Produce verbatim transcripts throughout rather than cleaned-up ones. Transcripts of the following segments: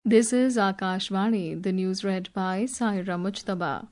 This is Akashvani, the news read by Saira Mujtaba.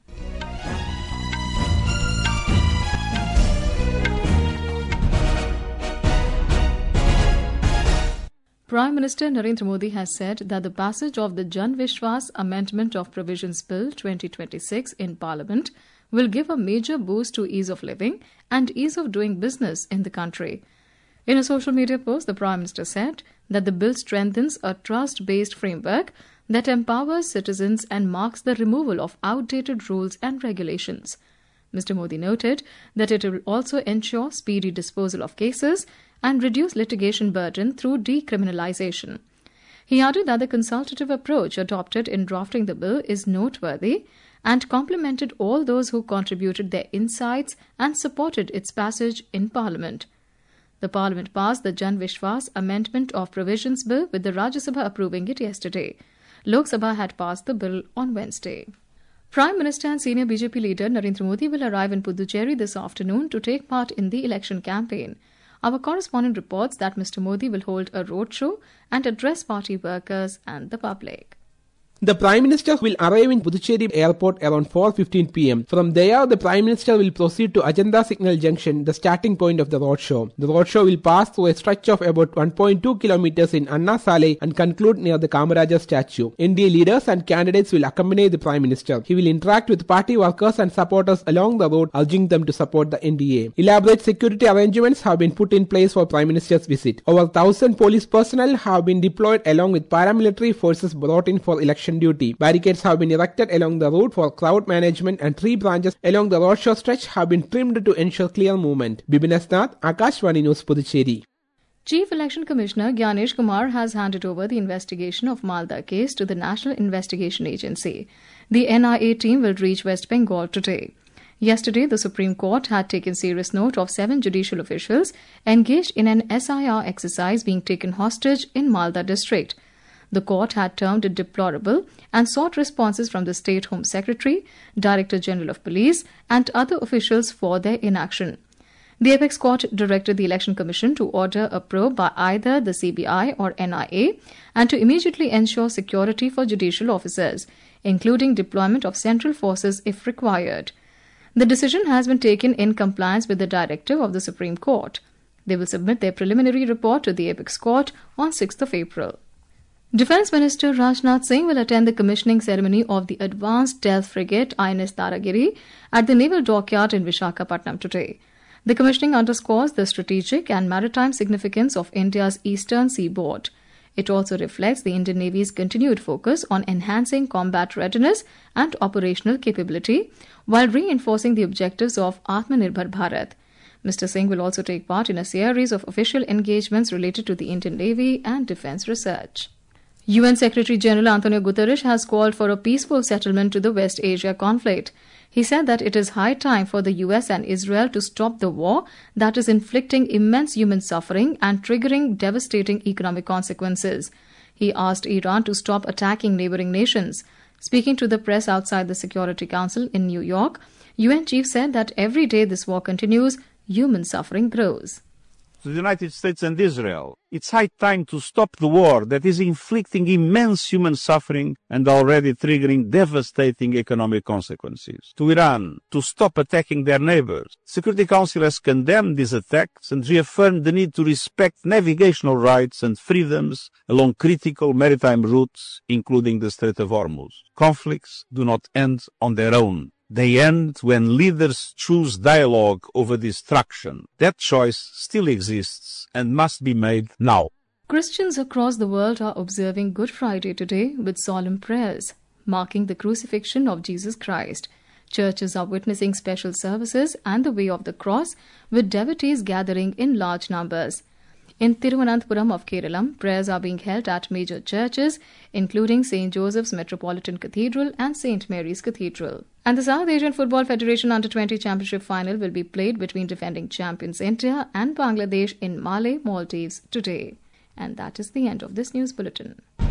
Prime Minister Narendra Modi has said that the passage of the Jan Vishwas Amendment of Provisions Bill twenty twenty-six in Parliament will give a major boost to ease of living and ease of doing business in the country. In a social media post, the Prime Minister said that the bill strengthens a trust-based framework that empowers citizens and marks the removal of outdated rules and regulations. Mister Modi noted that it will also ensure speedy disposal of cases and reduce litigation burden through decriminalization. He added that the consultative approach adopted in drafting the bill is noteworthy and complimented all those who contributed their insights and supported its passage in Parliament. The Parliament passed the Jan Vishwas Amendment of Provisions Bill with the Rajya Sabha approving it yesterday. Lok Sabha had passed the bill on Wednesday. Prime Minister and senior B J P leader Narendra Modi will arrive in Puducherry this afternoon to take part in the election campaign. Our correspondent reports that Mister Modi will hold a roadshow and address party workers and the public. The Prime Minister will arrive in Puducherry Airport around four fifteen p m. From there, the Prime Minister will proceed to Ajanta Signal Junction, the starting point of the roadshow. The roadshow will pass through a stretch of about one point two kilometers in Anna Saleh and conclude near the Kamaraja statue. N D A leaders and candidates will accompany the Prime Minister. He will interact with party workers and supporters along the road, urging them to support the N D A. Elaborate security arrangements have been put in place for Prime Minister's visit. Over one thousand police personnel have been deployed along with paramilitary forces brought in for election duty. Barricades have been erected along the route for crowd management and tree branches along the roadshow stretch have been trimmed to ensure clear movement. Bibin Asnath, Akashvani News, Puducherry. Chief Election Commissioner Gyanesh Kumar has handed over the investigation of Malda case to the National Investigation Agency. The N I A team will reach West Bengal today. Yesterday, the Supreme Court had taken serious note of seven judicial officials engaged in an S I R exercise being taken hostage in Malda district. The court had termed it deplorable and sought responses from the State Home Secretary, Director General of Police, and other officials for their inaction. The Apex Court directed the Election Commission to order a probe by either the C B I or N I A and to immediately ensure security for judicial officers, including deployment of central forces if required. The decision has been taken in compliance with the directive of the Supreme Court. They will submit their preliminary report to the Apex Court on sixth of April. Defence Minister Rajnath Singh will attend the commissioning ceremony of the Advanced Stealth Frigate I N S Taragiri at the Naval Dockyard in Visakhapatnam today. The commissioning underscores the strategic and maritime significance of India's eastern seaboard. It also reflects the Indian Navy's continued focus on enhancing combat readiness and operational capability while reinforcing the objectives of Atmanirbhar Bharat. Mister Singh will also take part in a series of official engagements related to the Indian Navy and defence research. U N Secretary-General Antonio Guterres has called for a peaceful settlement to the West Asia conflict. He said that it is high time for the U S and Israel to stop the war that is inflicting immense human suffering and triggering devastating economic consequences. He asked Iran to stop attacking neighboring nations. Speaking to the press outside the Security Council in New York, U N chief said that every day this war continues, human suffering grows. To the United States and Israel, it's high time to stop the war that is inflicting immense human suffering and already triggering devastating economic consequences. To Iran, to stop attacking their neighbors. Security Council has condemned these attacks and reaffirmed the need to respect navigational rights and freedoms along critical maritime routes, including the Strait of Hormuz. Conflicts do not end on their own. They end when leaders choose dialogue over destruction. That choice still exists and must be made now. Christians across the world are observing Good Friday today with solemn prayers, marking the crucifixion of Jesus Christ. Churches are witnessing special services and the way of the cross, with devotees gathering in large numbers. In Thiruvananthapuram of Kerala, prayers are being held at major churches, including Saint Joseph's Metropolitan Cathedral and Saint Mary's Cathedral. And the South Asian Football Federation Under twenty Championship final will be played between defending champions India and Bangladesh in Malé, Maldives today. And that is the end of this news bulletin.